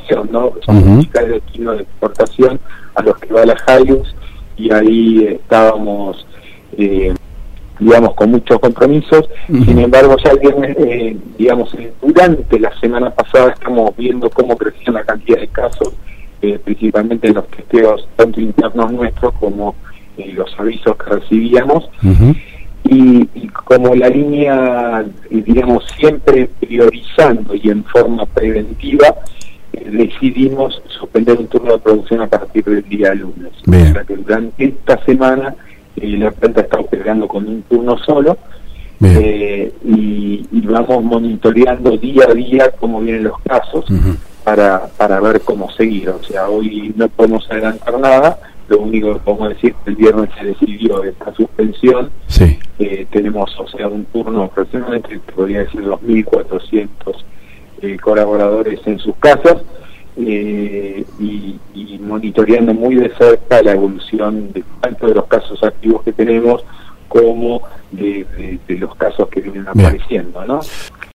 exportación, ¿no? Somos fiscales de destino de exportación a los que va la Hilux, y ahí estábamos, digamos, con muchos compromisos. Sin embargo, ya el viernes, digamos, durante la semana pasada estamos viendo cómo creció la cantidad de casos, principalmente en los testeos tanto internos nuestros como los avisos que recibíamos. Y como la línea, digamos, siempre priorizando y en forma preventiva, decidimos suspender un turno de producción a partir del día lunes. Bien. O sea que durante esta semana la planta está operando con un turno solo, y vamos monitoreando día a día cómo vienen los casos para ver cómo seguir. O sea, hoy no podemos adelantar nada, lo único que podemos decir es que el viernes se decidió esta suspensión. Tenemos, o sea, un turno aproximadamente, podría decir 2.400 colaboradores en sus casas, y monitoreando muy de cerca la evolución de tanto de los casos activos que tenemos como de los casos que vienen apareciendo, ¿no?